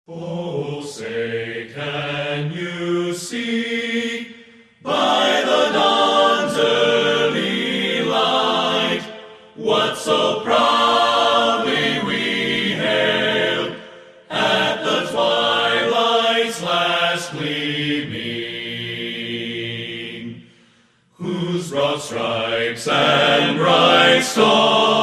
Oh, say, can you see by the dawn's early light what so proudly we hailed at the twilight's last gleaming, whose broad stripes and bright stars